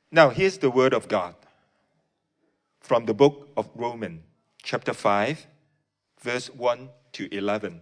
Now, here's the word of God from the book of Romans, chapter 5, verse 1 to 11.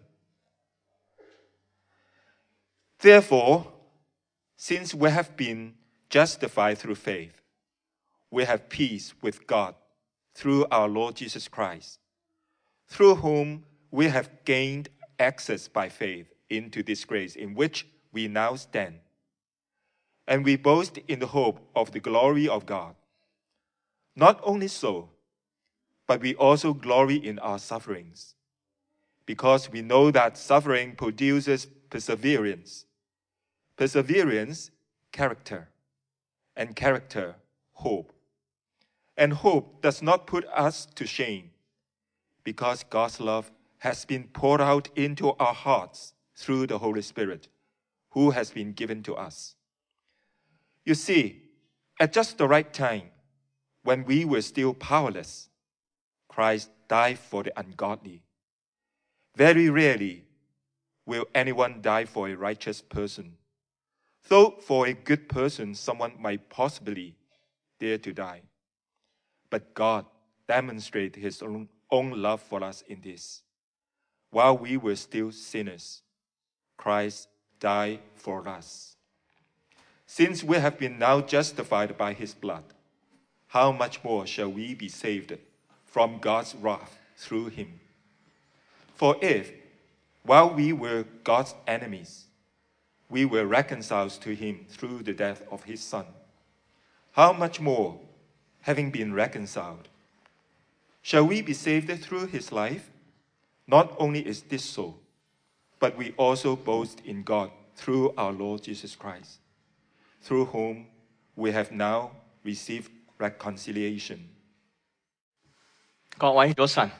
Therefore, since we have been justified through faith, we have peace with God through our Lord Jesus Christ, through whom we have gained access by faith into this grace in which we now stand. And we boast in the hope of the glory of God. Not only so, but we also glory in our sufferings, because we know that suffering produces perseverance. Perseverance, character, and character, hope. And hope does not put us to shame, because God's love has been poured out into our hearts through the Holy Spirit, who has been given to us. You see, at just the right time, when we were still powerless, Christ died for the ungodly. Very rarely will anyone die for a righteous person, though for a good person someone might possibly dare to die. But God demonstrated his own love for us in this. While we were still sinners, Christ died for us. Since we have been now justified by his blood, how much more shall we be saved from God's wrath through him? For if, while we were God's enemies, we were reconciled to him through the death of his Son, how much more, having been reconciled, shall we be saved through his life? Not only is this so, but we also boast in God through our Lord Jesus Christ, through whom we have now received reconciliation. 各位早晨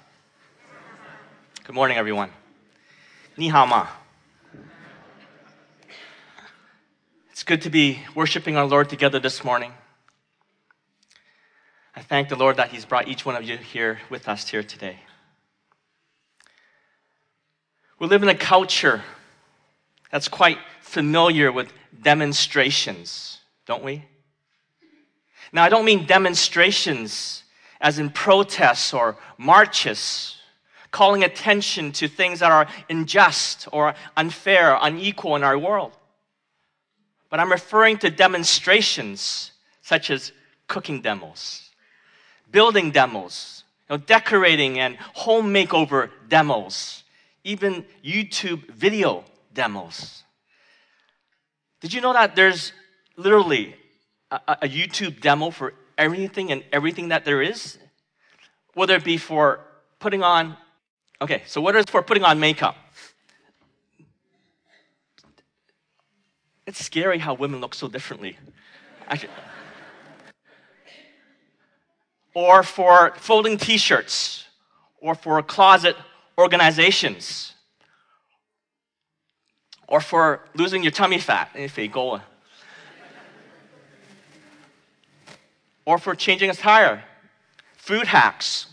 Good morning, everyone. 你好吗? It's good to be worshiping our Lord together this morning. I thank the Lord that he's brought each one of you here with us here today. We live in a culture that's quite familiar with demonstrations, don't we? Now, I don't mean demonstrations as in protests or marches, calling attention to things that are unjust or unfair, unequal in our world. But I'm referring to demonstrations such as cooking demos, building demos, decorating and home makeover demos, even YouTube video demos. Did you know that there's literally a YouTube demo for anything and everything that there is? Whether it be for putting on, whether it's for putting on makeup. It's scary how women look so differently. Actually, or for folding t-shirts, or for closet organizations, or for losing your tummy fat, or for changing a tire, food hacks,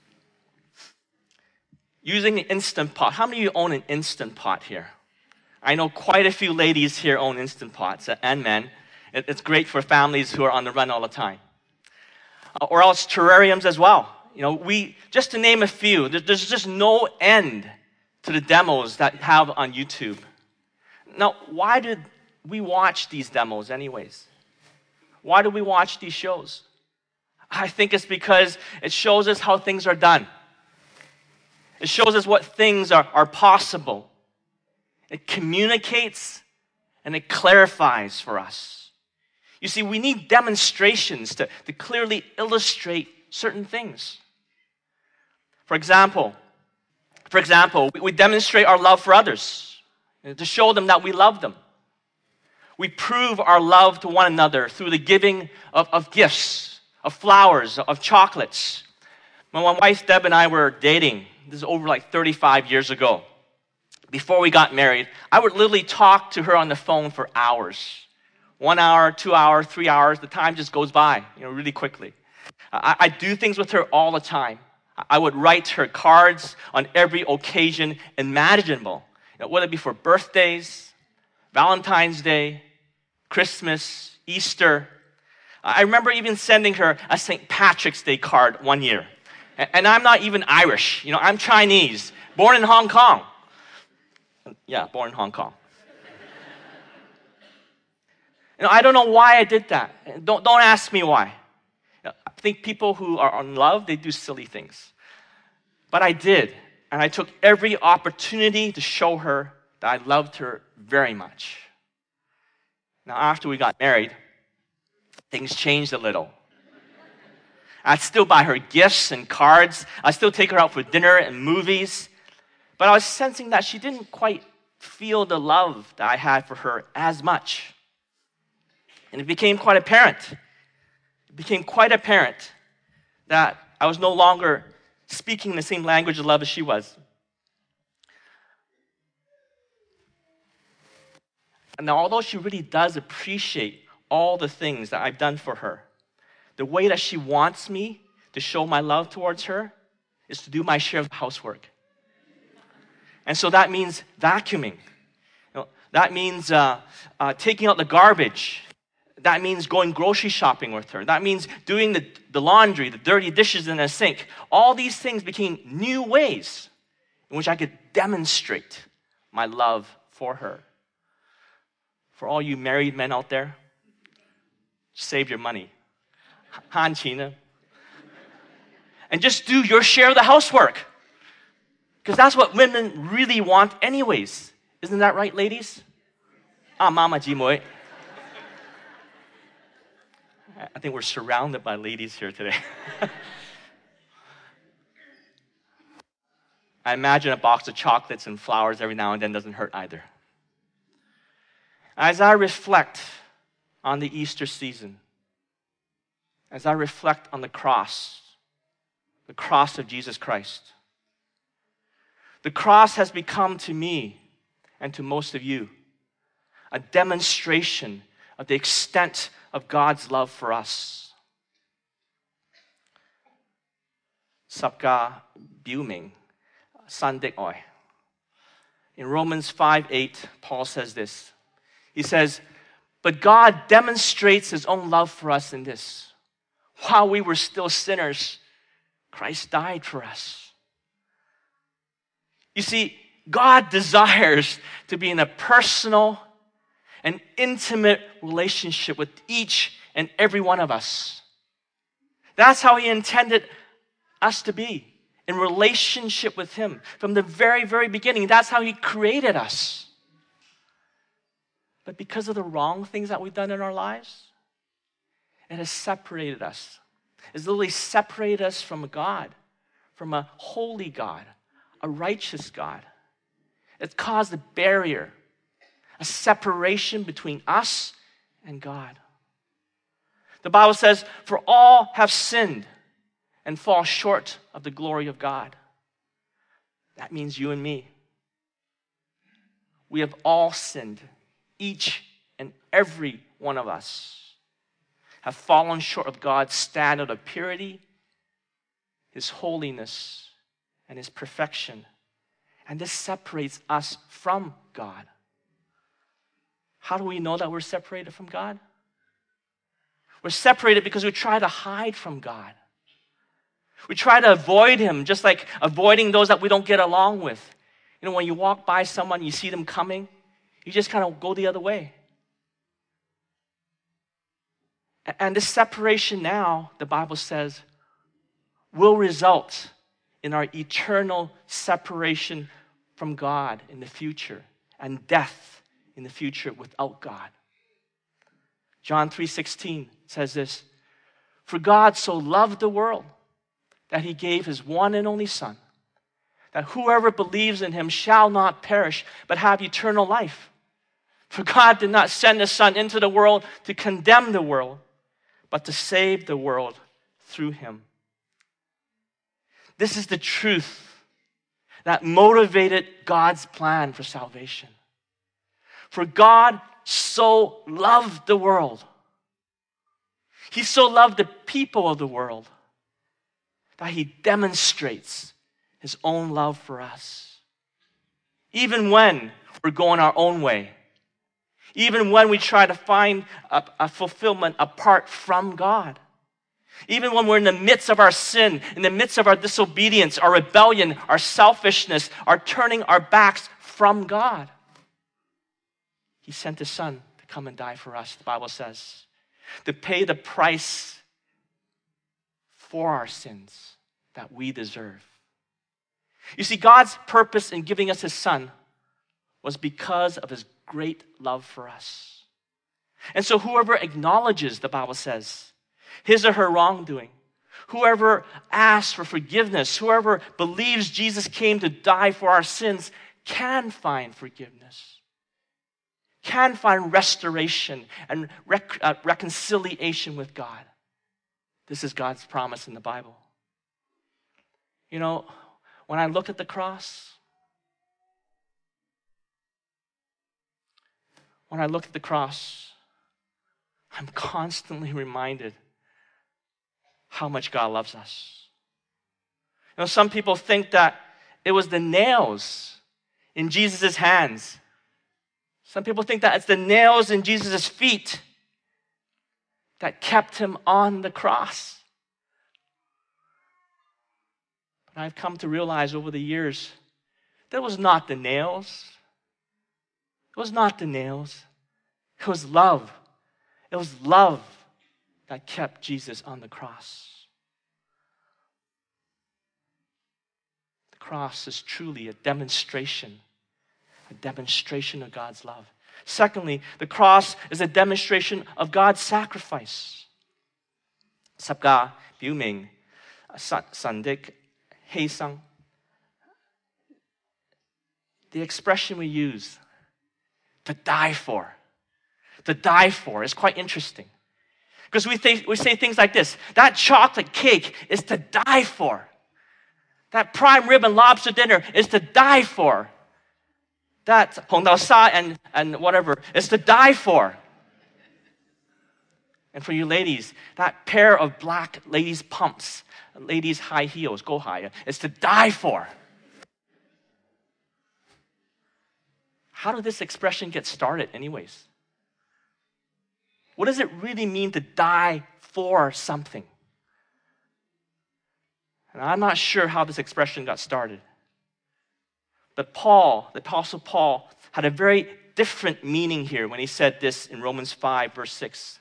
using an Instant Pot. How many of you own an Instant Pot here? I know quite a few ladies here own Instant Pots, and men. It's great for families who are on the run all the time. Or else terrariums as well. Just to name a few, there's just no end to the demos that have on YouTube. Now, why did we watch these demos anyways? Why do we watch these shows? I think it's because it shows us how things are done. It shows us what things are possible. It communicates and it clarifies for us. You see, we need demonstrations to clearly illustrate certain things. For example, we demonstrate our love for others to show them that we love them. We prove our love to one another through the giving of gifts, of flowers, of chocolates. When my wife Deb and I were dating, this is over like 35 years ago, before we got married, I would literally talk to her on the phone for hours. 1 hour, 2 hours, 3 hours, the time just goes by, really quickly. I do things with her all the time. I would write her cards on every occasion imaginable, whether it be for birthdays, Valentine's Day, Christmas, Easter. I remember even sending her a St. Patrick's Day card one year. And I'm not even Irish. I'm Chinese, born in Hong Kong. Yeah, born in Hong Kong. I don't know why I did that. Don't ask me why. I think people who are in love, they do silly things. But I did. And I took every opportunity to show her that I loved her very much. Now, after we got married, things changed a little. I'd still buy her gifts and cards. I'd still take her out for dinner and movies. But I was sensing that she didn't quite feel the love that I had for her as much. And it became quite apparent. That I was no longer speaking the same language of love as she was. And now, although she really does appreciate all the things that I've done for her, the way that she wants me to show my love towards her is to do my share of the housework. And so that means vacuuming. That means taking out the garbage. That means going grocery shopping with her. That means doing the laundry, the dirty dishes in the sink. All these things became new ways in which I could demonstrate my love for her. For all you married men out there, save your money. Han China. And just do your share of the housework. Because that's what women really want anyways. Isn't that right, ladies? Mama Ji Moi. I think we're surrounded by ladies here today. I imagine a box of chocolates and flowers every now and then doesn't hurt either. As I reflect on the Easter season, as I reflect on the cross of Jesus Christ, the cross has become to me and to most of you a demonstration of the extent of God's love for us. Sapka Biuming, Sandik Oi. In Romans 5:8, Paul says this. He says, but God demonstrates his own love for us in this. While we were still sinners, Christ died for us. You see, God desires to be in a personal and intimate relationship with each and every one of us. That's how he intended us to be, in relationship with him. From the very, very beginning, that's how he created us. But because of the wrong things that we've done in our lives, it has separated us. It's literally separated us from a God, from a holy God, a righteous God. It's caused a barrier, a separation between us and God. The Bible says, for all have sinned and fall short of the glory of God. That means you and me. We have all sinned. Each and every one of us have fallen short of God's standard of purity, his holiness, and his perfection. And this separates us from God. How do we know that we're separated from God? We're separated because we try to hide from God. We try to avoid him, just like avoiding those that we don't get along with. When you walk by someone, you see them coming, you just kind of go the other way. And this separation now, the Bible says, will result in our eternal separation from God in the future and death in the future without God. John 3:16 says this, for God so loved the world that he gave his one and only Son, that whoever believes in him shall not perish, but have eternal life. For God did not send his Son into the world to condemn the world, but to save the world through him. This is the truth that motivated God's plan for salvation. For God so loved the world. He so loved the people of the world that he demonstrates his own love for us. Even when we're going our own way, even when we try to find a fulfillment apart from God. Even when we're in the midst of our sin, in the midst of our disobedience, our rebellion, our selfishness, our turning our backs from God. He sent His Son to come and die for us, the Bible says, to pay the price for our sins that we deserve. You see, God's purpose in giving us His Son was because of His great love for us. And so whoever acknowledges, the Bible says, his or her wrongdoing, whoever asks for forgiveness, whoever believes Jesus came to die for our sins, can find forgiveness, can find restoration and reconciliation with God. This is God's promise in the Bible. You know, when I look at the cross, I'm constantly reminded how much God loves us. You know, some people think that it was the nails in Jesus' hands. Some people think that it's the nails in Jesus' feet that kept Him on the cross. But I've come to realize over the years that was not the nails. It was not the nails. It was love. It was love that kept Jesus on the cross. The cross is truly a demonstration of God's love. Secondly, the cross is a demonstration of God's sacrifice. Sabga Biuming Sandik Heisang. The expression we use, to die for. To die for is quite interesting. Because we say things like this: that chocolate cake is to die for. That prime rib and lobster dinner is to die for. That Hong Dao Sa and whatever is to die for. And for you ladies, that pair of black ladies' pumps, ladies' high heels, go higher, is to die for. How did this expression get started anyways? What does it really mean to die for something? And I'm not sure how this expression got started. But Paul, the Apostle Paul, had a very different meaning here when he said this in Romans 5, verse 6.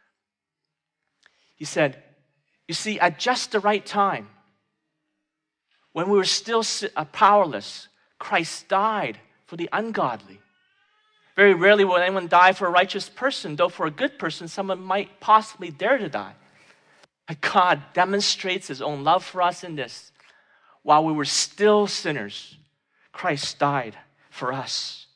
He said, you see, at just the right time, when we were still powerless, Christ died for the ungodly. Very rarely will anyone die for a righteous person, though for a good person, someone might possibly dare to die. But God demonstrates His own love for us in this. While we were still sinners, Christ died for us.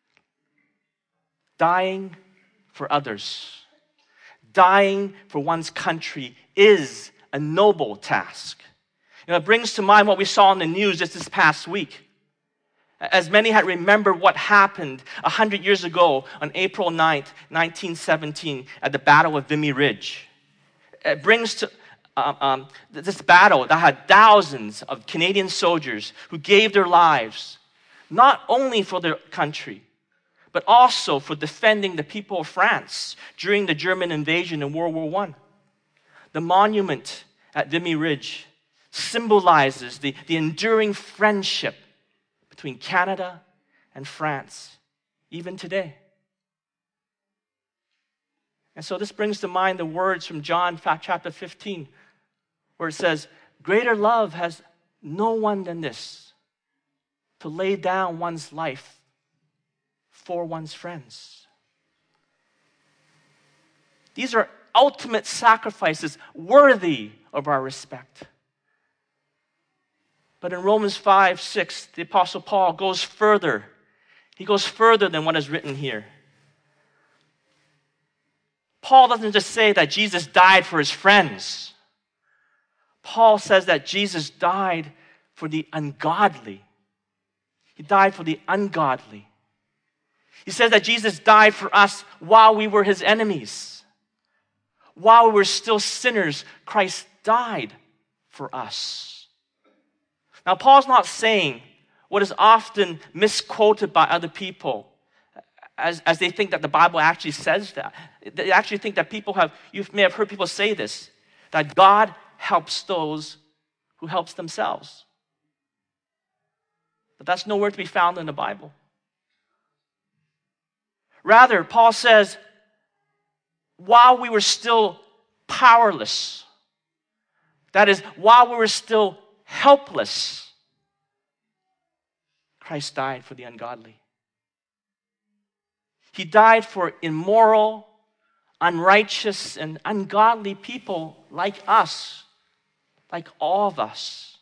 Dying for others, dying for one's country is a noble task. You know, it brings to mind what we saw in the news just this past week. As many had remembered what happened 100 years ago on April 9th, 1917 at the Battle of Vimy Ridge. It brings to this battle that had thousands of Canadian soldiers who gave their lives not only for their country, but also for defending the people of France during the German invasion in World War I. The monument at Vimy Ridge symbolizes the enduring friendship between Canada and France, even today. And so this brings to mind the words from John chapter 15, where it says, greater love has no one than this, to lay down one's life for one's friends. These are ultimate sacrifices worthy of our respect. But in Romans 5, 6, the Apostle Paul goes further. He goes further than what is written here. Paul doesn't just say that Jesus died for his friends. Paul says that Jesus died for the ungodly. He died for the ungodly. He says that Jesus died for us while we were His enemies. While we were still sinners, Christ died for us. Now, Paul's not saying what is often misquoted by other people as they think that the Bible actually says that. They actually think that you may have heard people say this, that God helps those who helps themselves. But that's nowhere to be found in the Bible. Rather, Paul says, while we were still powerless, that is, while we were still helpless, Christ died for the ungodly. He died for immoral, unrighteous, and ungodly people like us, like all of us.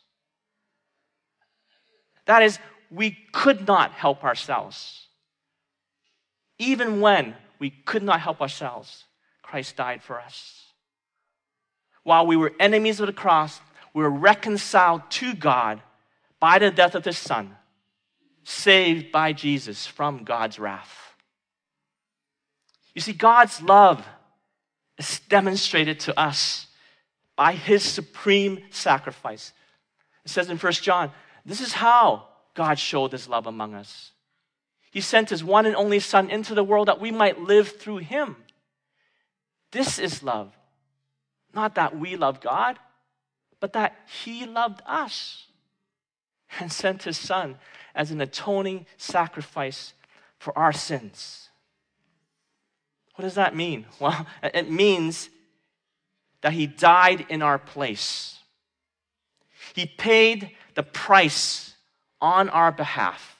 That is, we could not help ourselves. Even when we could not help ourselves, Christ died for us. While we were enemies of the cross, we were reconciled to God by the death of His Son, saved by Jesus from God's wrath. You see, God's love is demonstrated to us by His supreme sacrifice. It says in 1 John, this is how God showed His love among us. He sent His one and only Son into the world that we might live through Him. This is love. Not that we love God, but that He loved us and sent His Son as an atoning sacrifice for our sins. What does that mean? Well, it means that He died in our place. He paid the price on our behalf.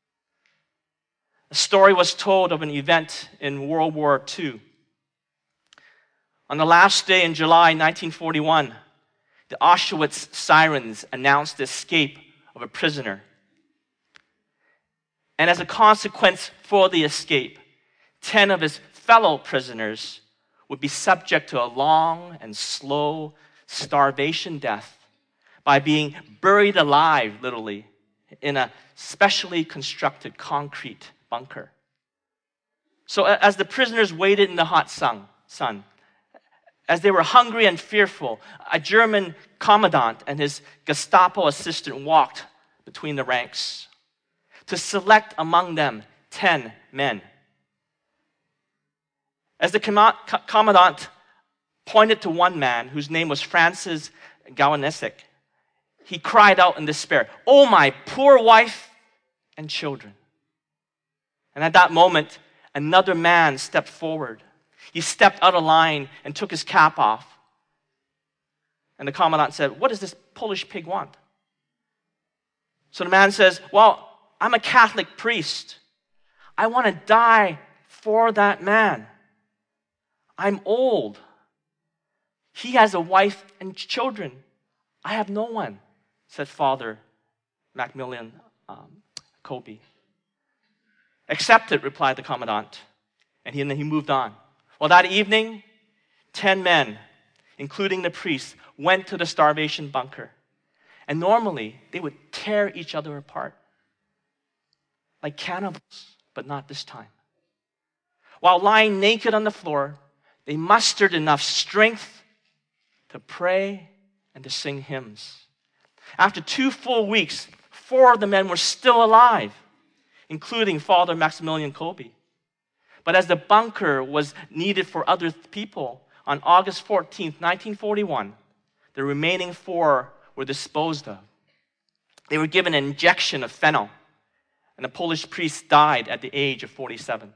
A story was told of an event in World War II. On the last day in July 1941, the Auschwitz sirens announced the escape of a prisoner. And as a consequence for the escape, 10 of his fellow prisoners would be subject to a long and slow starvation death by being buried alive, literally, in a specially constructed concrete bunker. So as the prisoners waited in the hot sun, as they were hungry and fearful, a German commandant and his Gestapo assistant walked between the ranks to select among them 10 men. As the commandant pointed to one man whose name was Francis Gawanesek, he cried out in despair, "Oh, my poor wife and children." And at that moment, another man stepped forward. He stepped out of line and took his cap off. And the commandant said, "What does this Polish pig want?" So the man says, "Well, I'm a Catholic priest. I want to die for that man. I'm old. He has a wife and children. I have no one," said Father Maximilian Kolbe. "Accepted," replied the commandant. And then he moved on. Well, that evening, 10 men, including the priest, went to the starvation bunker. And normally, they would tear each other apart like cannibals, but not this time. While lying naked on the floor, they mustered enough strength to pray and to sing hymns. After 2 full weeks, 4 of the men were still alive, including Father Maximilian Kolbe. But as the bunker was needed for other people, on August 14th, 1941, the remaining 4 were disposed of. They were given an injection of fentanyl, and the Polish priest died at the age of 47.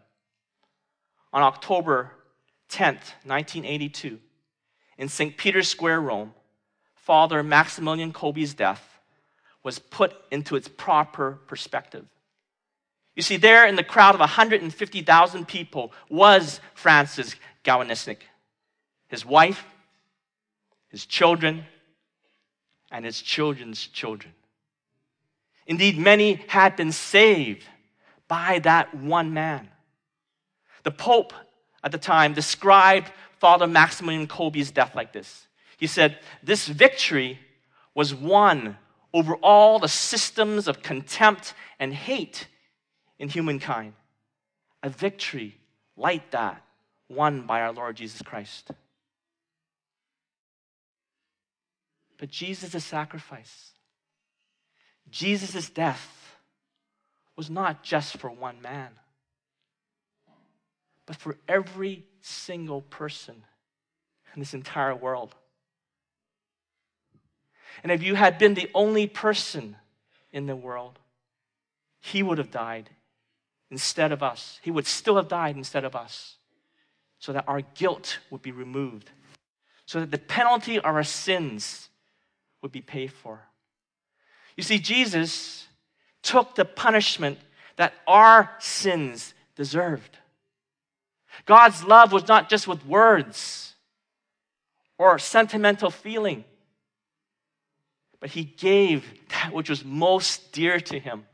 On October 10th, 1982, in St. Peter's Square, Rome, Father Maximilian Kolbe's death was put into its proper perspective. You see, there in the crowd of 150,000 people was Francis Gawanesek, his wife, his children, and his children's children. Indeed, many had been saved by that one man. The Pope at the time described Father Maximilian Kolbe's death like this. He said, "This victory was won over all the systems of contempt and hate in humankind. A victory like that won by our Lord Jesus Christ." But Jesus' sacrifice, Jesus' death was not just for one man. but for every single person in this entire world. And if you had been the only person in the world, he would have died instead of us. He would still have died instead of us, so that our guilt would be removed, so that the penalty of our sins would be paid for. You see, Jesus took the punishment that our sins deserved. God's love was not just with words or sentimental feeling, but he gave that which was most dear to him.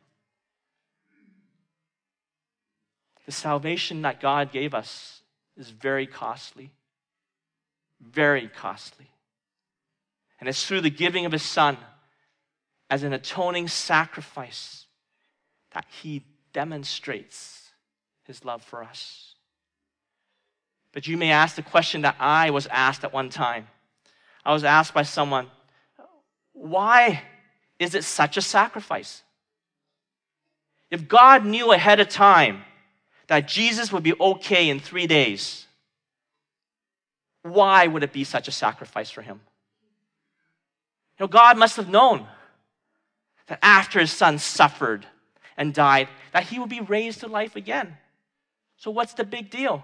The salvation that God gave us is very costly. Very costly. And it's through the giving of his Son as an atoning sacrifice that he demonstrates his love for us. But you may ask the question that I was asked at one time. I was asked by someone, why is it such a sacrifice? If God knew ahead of time that Jesus would be okay in 3 days, why would it be such a sacrifice for him? You know, God must have known that after his Son suffered and died, that he would be raised to life again. So what's the big deal?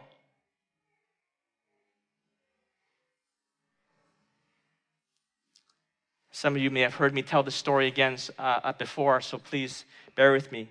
Some of you may have heard me tell the story again before, so please bear with me.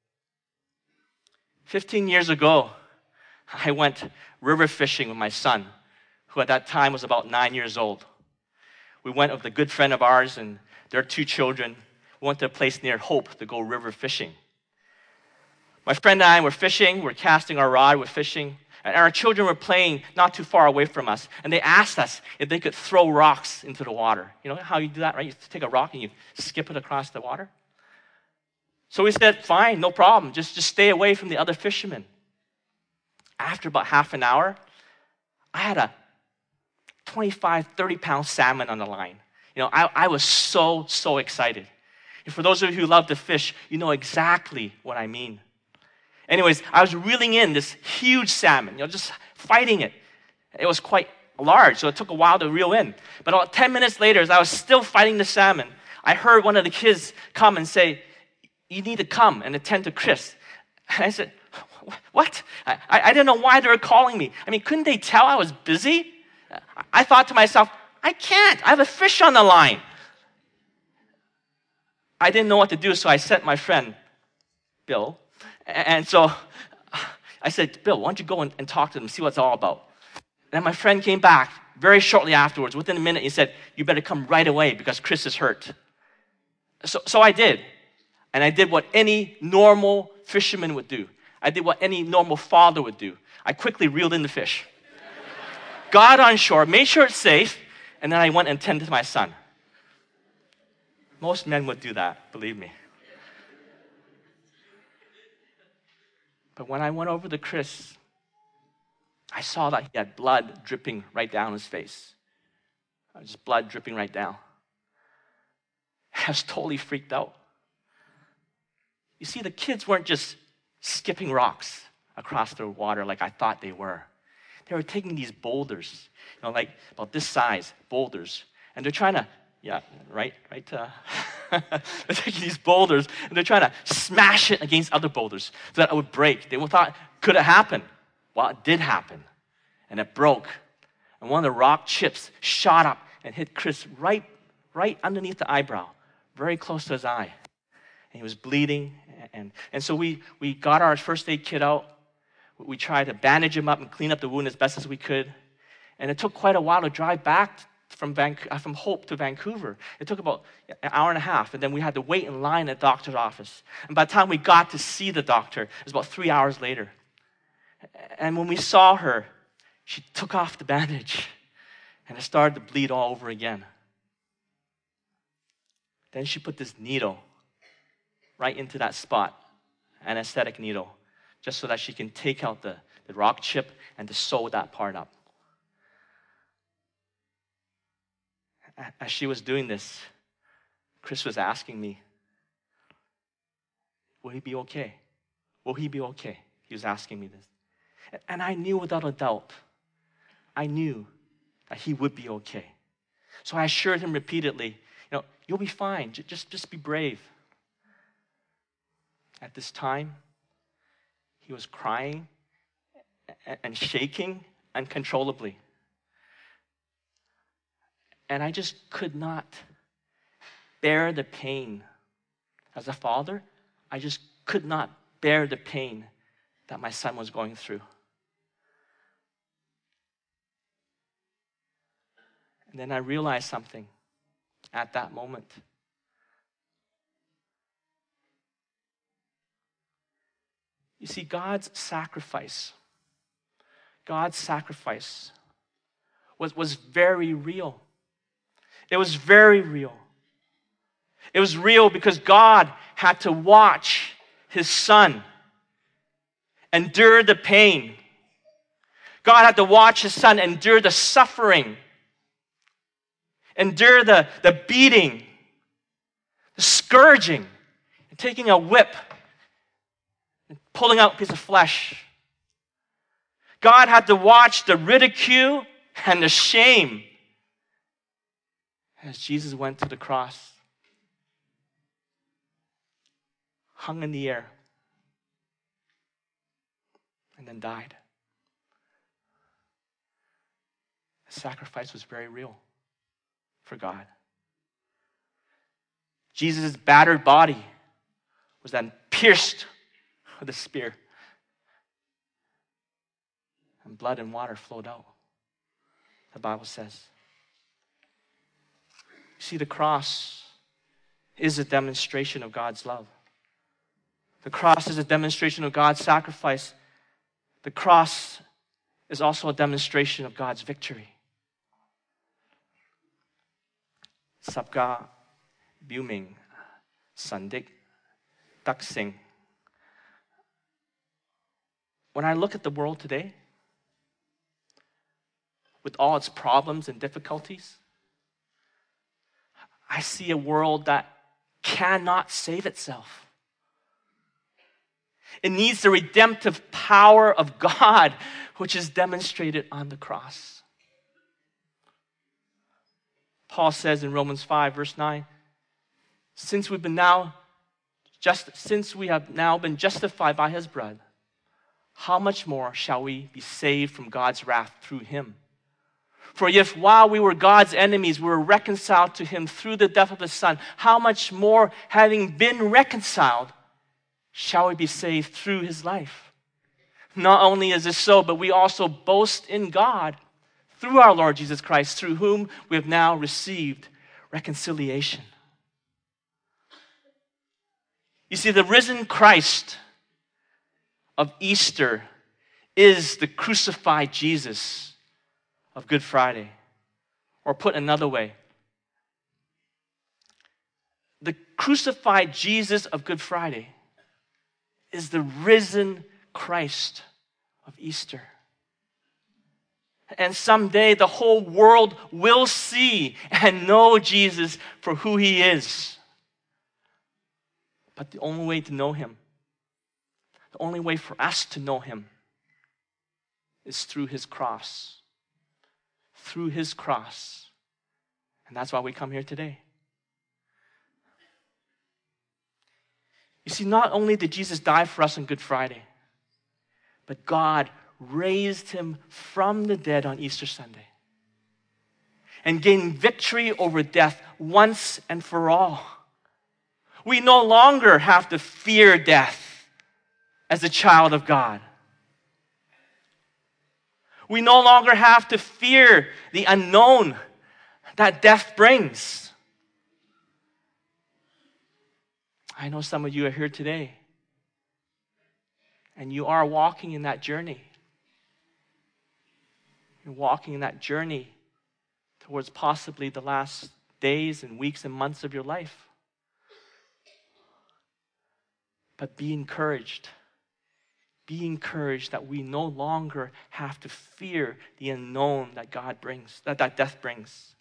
15 years ago, I went river fishing with my son, who at that time was about 9 years old. We went with a good friend of ours and their 2 children. We went to a place near Hope to go river fishing. My friend and I were fishing, we're casting our rod, we're fishing, and our children were playing not too far away from us. And they asked us if they could throw rocks into the water. You know how you do that, right? You take a rock and you skip it across the water. So we said, fine, no problem. Just stay away from the other fishermen. After about half an hour, I had a 25, 30-pound salmon on the line. You know, I was so excited. And for those of you who love to fish, you know exactly what I mean. Anyways, I was reeling in this huge salmon, you know, just fighting it. It was quite large, so it took a while to reel in. But about 10 minutes later, as I was still fighting the salmon, I heard one of the kids come and say, you need to come and attend to Chris. And I said, what? I didn't know why they were calling me. I mean, couldn't they tell I was busy? I thought to myself, I can't. I have a fish on the line. I didn't know what to do, so I sent my friend, Bill. And so I said, Bill, why don't you go and talk to them, see what it's all about. And then my friend came back very shortly afterwards. Within a minute, he said, you better come right away because Chris is hurt. So I did. And I did what any normal fisherman would do. I did what any normal father would do. I quickly reeled in the fish. Got on shore, made sure it's safe, and then I went and tended to my son. Most men would do that, believe me. But when I went over to Chris, I saw that he had blood dripping right down his face. Just blood dripping right down. I was totally freaked out. You see, the kids weren't just skipping rocks across the water like I thought they were. They were taking these boulders, you know, like about this size, boulders, and they're trying to, they're taking these boulders and they're trying to smash it against other boulders so that it would break. They thought, could it happen? Well, it did happen, and it broke. And one of the rock chips shot up and hit Chris right underneath the eyebrow, very close to his eye. And he was bleeding, and so we got our first aid kit out. We tried to bandage him up and clean up the wound as best as we could. And it took quite a while to drive back from Hope to Vancouver. It took about an hour and a half, and then we had to wait in line at the doctor's office. And by the time we got to see the doctor, it was about 3 hours later. And when we saw her, she took off the bandage, and it started to bleed all over again. Then she put this needle right into that spot, an anesthetic needle, just so that she can take out the rock chip and to sew that part up. As she was doing this, Chris was asking me, will he be okay? Will he be okay? He was asking me this. And I knew without a doubt, I knew that he would be okay. So I assured him repeatedly, you'll be fine. Just be brave. At this time, he was crying and shaking uncontrollably. And I just could not bear the pain. As a father, I just could not bear the pain that my son was going through. And then I realized something at that moment. You see, God's sacrifice was very real. It was very real. It was real because God had to watch his son endure the pain. God had to watch his son endure the suffering, endure the beating, the scourging, and taking a whip and pulling out a piece of flesh. God had to watch the ridicule and the shame as Jesus went to the cross, hung in the air, and then died. The sacrifice was very real for God. Jesus' battered body was then pierced with a spear, and blood and water flowed out, the Bible says. You see, the cross is a demonstration of God's love. The cross is a demonstration of God's sacrifice. The cross is also a demonstration of God's victory. Sabka Buming Sandik Daksing. When I look at the world today, with all its problems and difficulties, I see a world that cannot save itself. It needs the redemptive power of God, which is demonstrated on the cross. Paul says in Romans 5, verse 9, since we have now been justified by his blood, how much more shall we be saved from God's wrath through him? For if while we were God's enemies, we were reconciled to him through the death of his Son, how much more, having been reconciled, shall we be saved through his life? Not only is this so, but we also boast in God through our Lord Jesus Christ, through whom we have now received reconciliation. You see, the risen Christ of Easter is the crucified Jesus of Good Friday. Or put another way, the crucified Jesus of Good Friday is the risen Christ of Easter. And someday the whole world will see and know Jesus for who he is. But the only way to know him, the only way for us to know him, is through his cross. Through his cross. And that's why we come here today. You see, not only did Jesus die for us on Good Friday, but God raised him from the dead on Easter Sunday and gained victory over death once and for all. We no longer have to fear death as a child of God. We no longer have to fear the unknown that death brings. I know some of you are here today, and you are walking in that journey. You're walking in that journey towards possibly the last days and weeks and months of your life. But be encouraged. Be encouraged that we no longer have to fear the unknown that God brings, that death brings.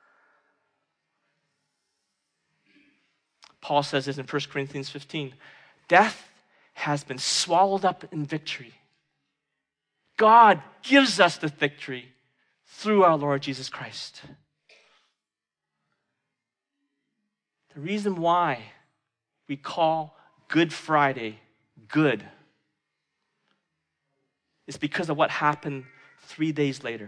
Paul says this in 1 Corinthians 15. Death has been swallowed up in victory. God gives us the victory through our Lord Jesus Christ. The reason why we call Good Friday good is because of what happened 3 days later.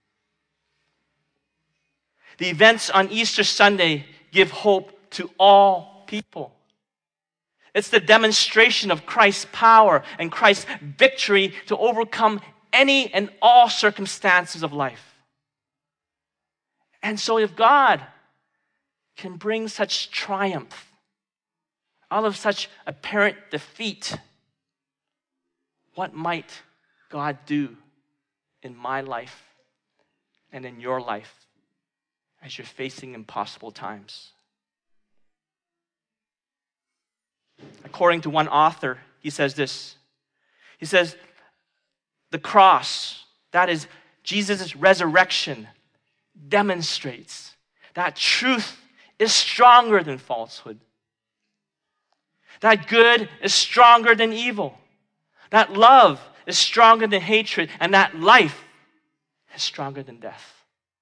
The events on Easter Sunday give hope to all people. It's the demonstration of Christ's power and Christ's victory to overcome any and all circumstances of life. And so if God can bring such triumph out of such apparent defeat, what might God do in my life and in your life as you're facing impossible times? According to one author, he says this. He says, the cross, that is Jesus' resurrection, demonstrates that truth is stronger than falsehood. That good is stronger than evil. That love is stronger than hatred. And that life is stronger than death.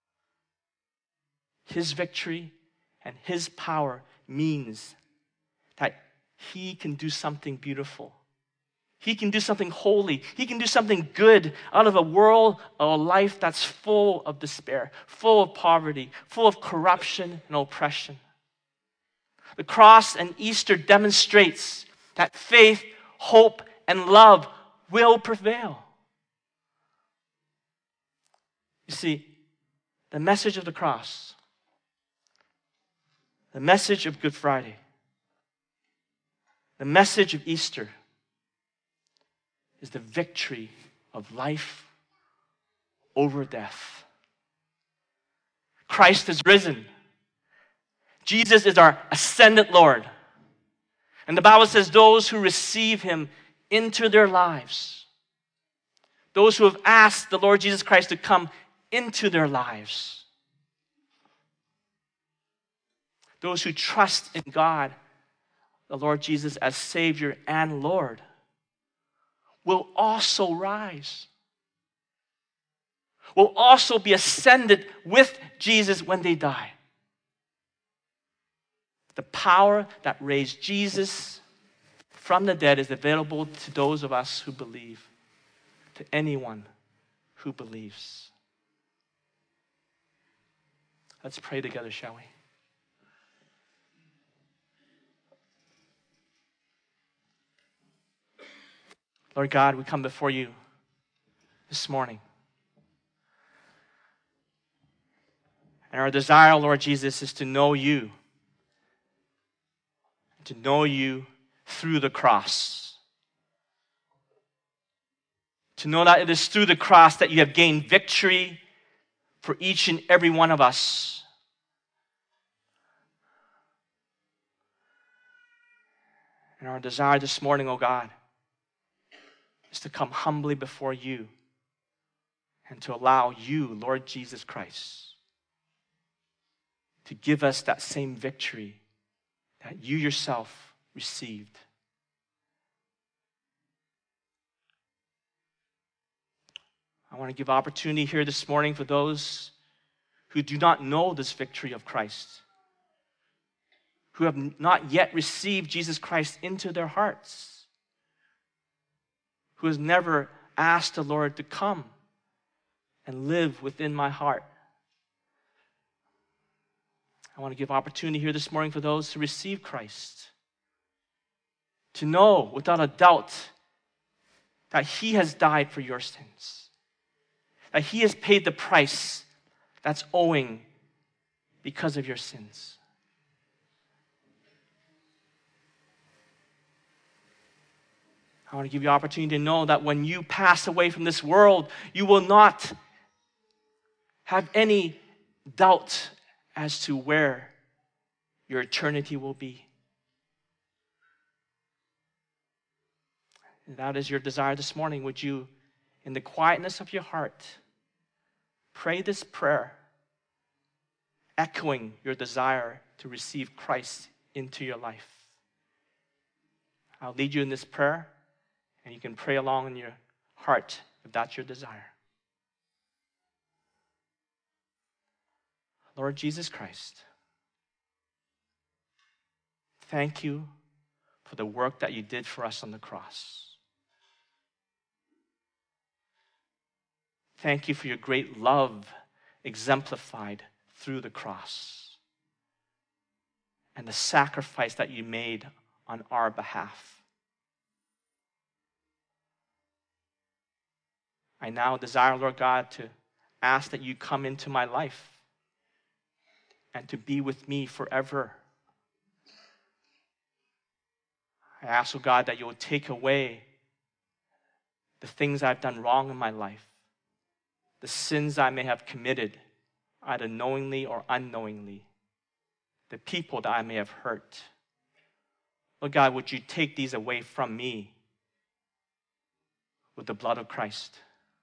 His victory and his power means that he can do something beautiful. He can do something holy. He can do something good out of a world, a life that's full of despair, full of poverty, full of corruption and oppression. The cross and Easter demonstrates that faith, hope, and love will prevail. You see, the message of the cross, the message of Good Friday, the message of Easter is the victory of life over death. Christ is risen. Jesus is our ascended Lord. And the Bible says those who receive him into their lives, those who have asked the Lord Jesus Christ to come into their lives, those who trust in God, the Lord Jesus as Savior and Lord, will also rise, will also be ascended with Jesus when they die. The power that raised Jesus from the dead is available to those of us who believe, to anyone who believes. Let's pray together, shall we? Lord God, we come before you this morning. And our desire, Lord Jesus, is to know you. To know you through the cross. To know that it is through the cross that you have gained victory for each and every one of us. And our desire this morning, oh God, is to come humbly before you and to allow you, Lord Jesus Christ, to give us that same victory that you yourself received. I want to give opportunity here this morning for those who do not know this victory of Christ, who have not yet received Jesus Christ into their hearts, who has never asked the Lord to come and live within my heart. I want to give opportunity here this morning for those to receive Christ, to know without a doubt that he has died for your sins, that he has paid the price that's owing because of your sins. I want to give you opportunity to know that when you pass away from this world, you will not have any doubt as to where your eternity will be. And that is your desire this morning. Would you, in the quietness of your heart, pray this prayer, echoing your desire to receive Christ into your life? I'll lead you in this prayer, and you can pray along in your heart if that's your desire. Lord Jesus Christ, thank you for the work that you did for us on the cross. Thank you for your great love exemplified through the cross and the sacrifice that you made on our behalf. I now desire, Lord God, to ask that you come into my life and to be with me forever. I ask, oh God, that you will take away the things I've done wrong in my life, the sins I may have committed, either knowingly or unknowingly, the people that I may have hurt. Lord God, would you take these away from me with the blood of Christ?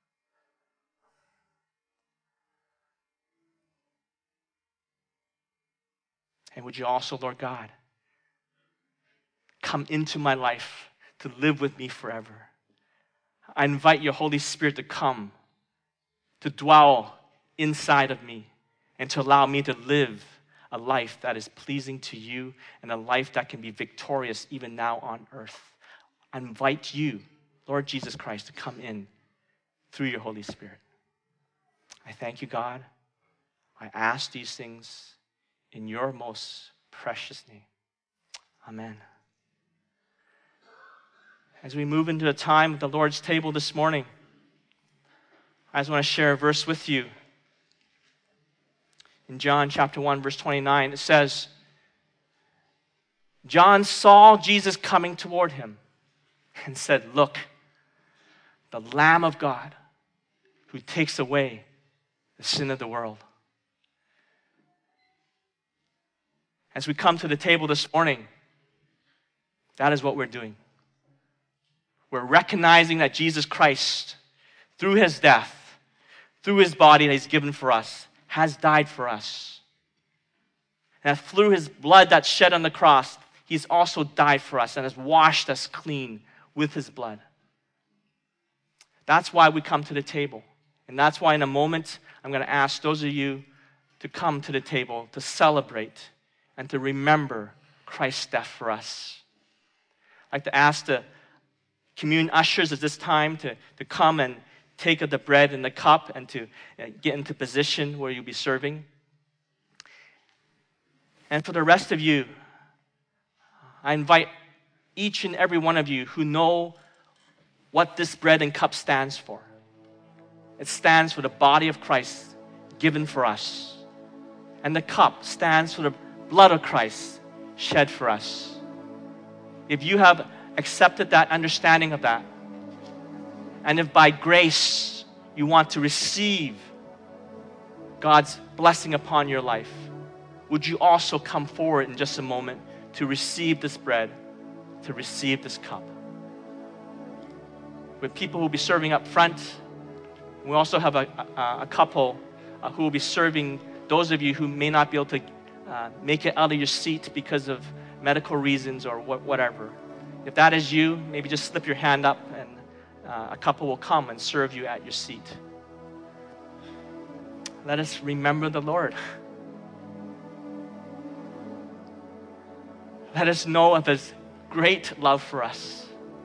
And would you also, Lord God, come into my life to live with me forever? I invite your Holy Spirit to come, to dwell inside of me, and to allow me to live a life that is pleasing to you and a life that can be victorious even now on earth. I invite you, Lord Jesus Christ, to come in through your Holy Spirit. I thank you, God. I ask these things in your most precious name. Amen. As we move into the time of the Lord's table this morning, I just want to share a verse with you. In John chapter 1, verse 29, it says, John saw Jesus coming toward him and said, "Look, the Lamb of God who takes away the sin of the world." As we come to the table this morning, that is what we're doing. We're recognizing that Jesus Christ, through his death, through his body that he's given for us, has died for us. And that through his blood that's shed on the cross, he's also died for us and has washed us clean with his blood. That's why we come to the table. And that's why in a moment, I'm going to ask those of you to come to the table to celebrate and to remember Christ's death for us. I'd like to ask the communion ushers at this time to come and take of the bread and the cup and to get into position where you'll be serving. And for the rest of you, I invite each and every one of you who know what this bread and cup stands for. It stands for the body of Christ given for us. And the cup stands for the blood of Christ shed for us. If you have accepted that understanding of that, and if by grace you want to receive God's blessing upon your life, would you also come forward in just a moment to receive this bread, to receive this cup? With people who will be serving up front, we also have a couple who will be serving those of you who may not be able to make it out of your seat because of medical reasons or whatever. If that is you, maybe just slip your hand up and a couple will come and serve you at your seat. Let us remember the Lord. Let us know of his great love for us.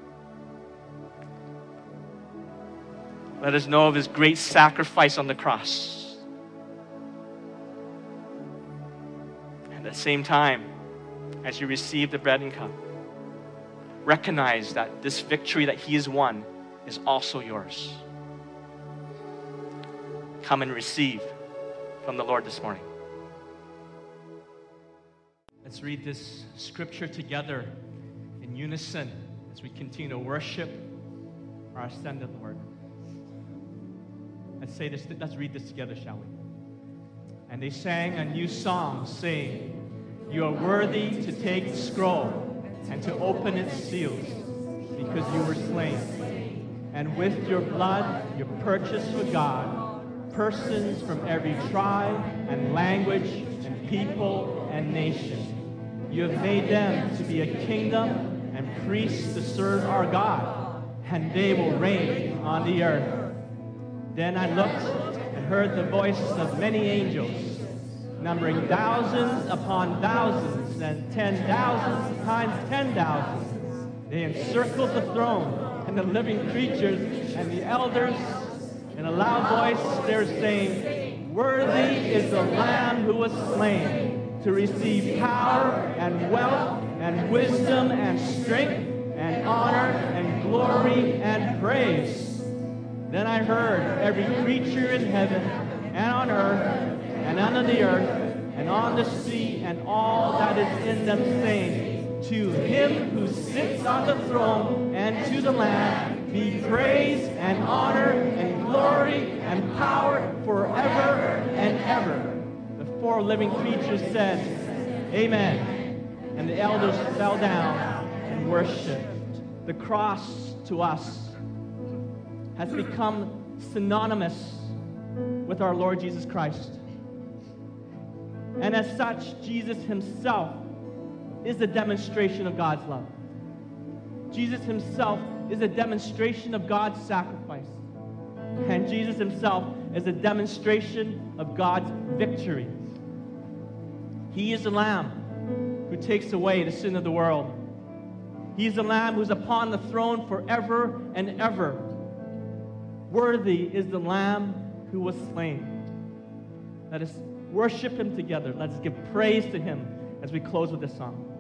Let us know of his great sacrifice on the cross. And at the same time, as you receive the bread and cup, recognize that this victory that he has won is also yours. Come and receive from the Lord this morning. Let's read this scripture together in unison as we continue to worship our ascended Lord. Let's say this. Let's read this together, shall we? And they sang a new song, saying, "You are worthy to take the scroll and to open its seals, because you were slain. And with your blood you purchased for God persons from every tribe and language and people and nation. You have made them to be a kingdom and priests to serve our God, and they will reign on the earth." Then I looked and heard the voices of many angels, numbering thousands upon thousands and 10,000 times 10,000. They encircled the throne and the living creatures and the elders. In a loud voice they're saying, "Worthy is the Lamb who was slain to receive power and wealth and wisdom and strength and honor and glory and praise." Then I heard every creature in heaven and on earth and under the earth and on the sea and all that is in them saying, "To him who sits on the throne and to the Lamb be praise and honor and glory and power forever and ever." The four living creatures said, "Amen." And the elders fell down and worshiped. The cross to us has become synonymous with our Lord Jesus Christ. And as such, Jesus himself is a demonstration of God's love. Jesus himself is a demonstration of God's sacrifice. And Jesus himself is a demonstration of God's victory. He is the Lamb who takes away the sin of the world. He is the Lamb who's upon the throne forever and ever. Worthy is the Lamb who was slain. Let us worship him together. Let us give praise to him as we close with this song.